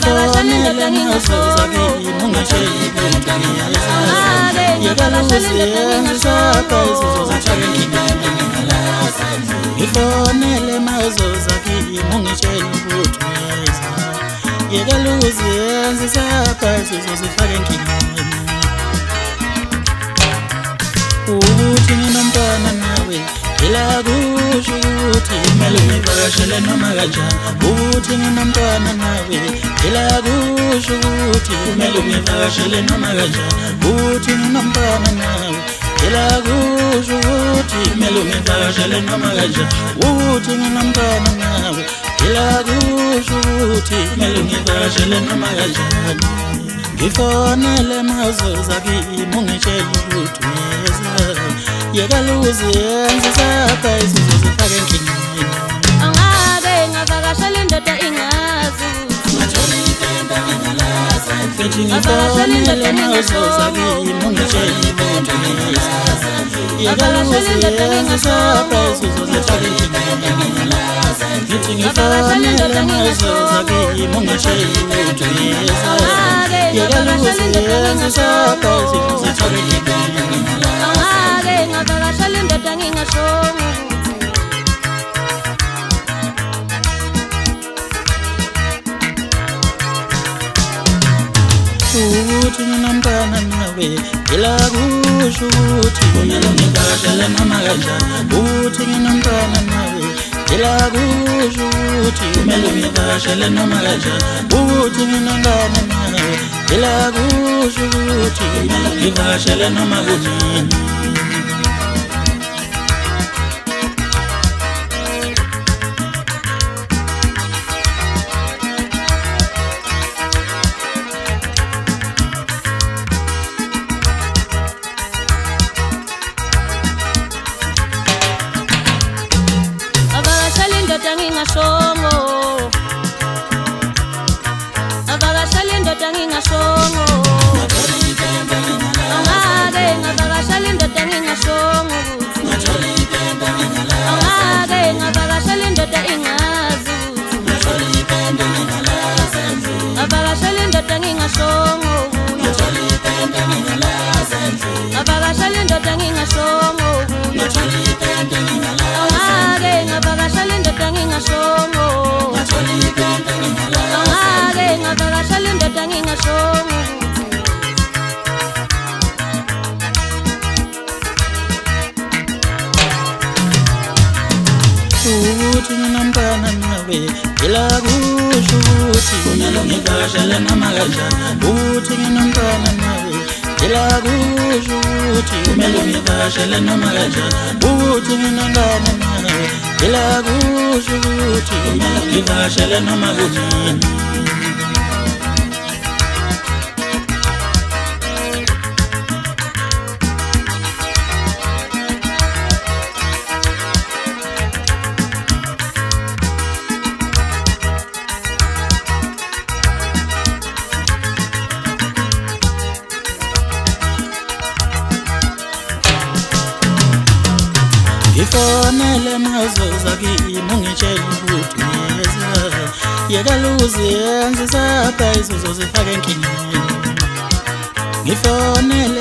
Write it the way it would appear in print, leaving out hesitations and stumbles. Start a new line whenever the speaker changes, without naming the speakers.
ngifonele mazoza kimi ungitsheli ukuthi ngiyalaza yekaluziyenza isizozithwala enkingeni ngifonele mazoza kimi ungitsheli ukuthi uyeza yekaluziyenza isizozithwala enkingeni ukuthi nginomntwana nawe elakusho ukuthi kumele ungivakashele noma kanjani ukuthi nginomntwana nawe elakusho ukuthi kumele ungivakashele noma kanjani ukuthi nginomntwana nawe elakusho ukuthi kumele ungivakashele noma kanjani ukuthi nginomntwana nawe elakusho ukuthi kumele ungivakashele noma kanjani ngifonele mazoza kimi ungitshela ukuthi uyeza yekaluziyenza isizozithwala enkingeni
angake ngavakashela indoda ingazi
ngithi ngifonele mazoza kimi ungitshela ukuthi uyeza yekaluziyenza isizozithwala enkingeni ngithi ngifonele mazoza kimi ungitshela ukuthi uyeza yekaluziyenza isizozithwala enkingeni
angake ngavakashela indoda ngingashongo
ukuthi nginomntwana nawe elakusho ukuthi kumele ungivakashele noma kanjani ukuthi nginomntwana nawe elakusho ukuthi kumele ungivakashele noma kanjani ukuthi nginomntwana nawe elakusho ukuthi kumele ungivakashele noma kunini
ngingashongo avakashela indoda ngingashongo angake ngavakashela indoda ngingashongo angake ngavakashela indoda ingazi avakashela indoda ngingashongo avakashela indoda ngingashongo angake ngavakashela indoda ngingashongo angake ngavakashela indoda ngingashongo
ukuthi nginomntwana nawe elakusho ukuthi kumele ungivakashele noma kanjani ukuthi nginomntwana nawe elakusho ukuthi kumele ungivakashele noma kanjani ukuthi nginomntwana nawe elakusho ukuthi kumele ungivakashele noma kunini ngifonele mazoza kimi ungitshela ukuthi uyeza yekaluziyenza isizozithwala enkingeni ngifonele